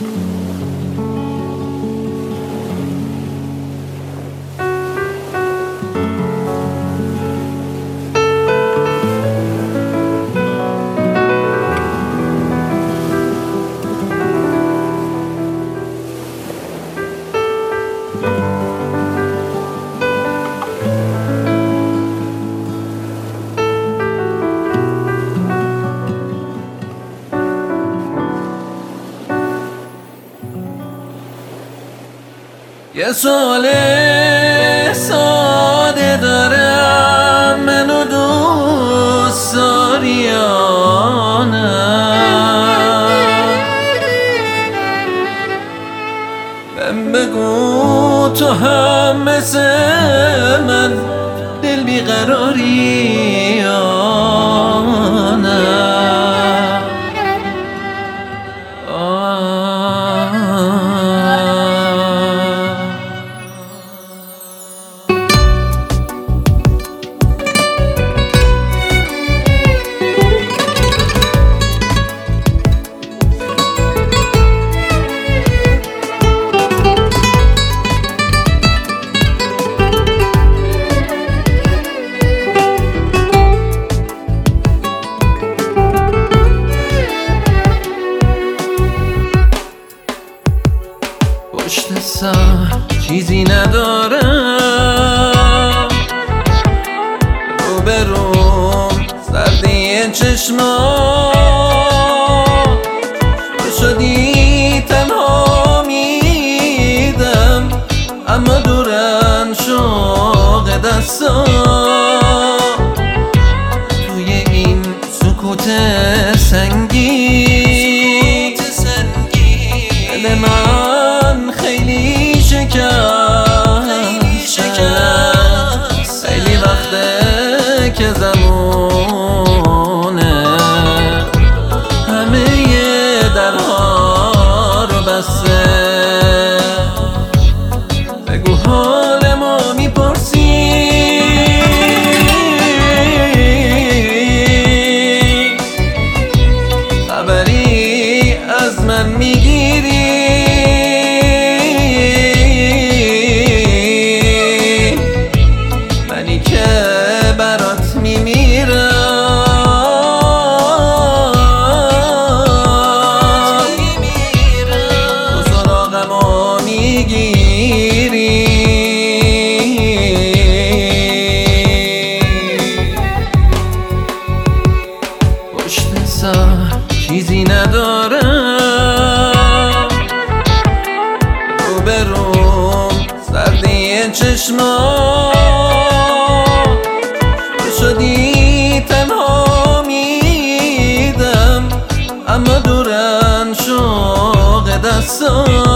یه سوال ساده دارم، منو دوست داری یا نه؟ بهم بگو تو هم مثل من دل بیقراری یا نه؟ پشت سر چیزی ندارم، روبروم سردی چشما شدی تنها میدم، اما دورن شوق دستا توی این سکوت سنگین دل من خیلی شکست، خیلی وقته که زمونه همه درها رو بسته. بگو حال ما میپرسی، خبری از من میگیری؟ چیزی ندارم، روبروم سردی چشما شدی تنها میدم، اما دورن شوق دستا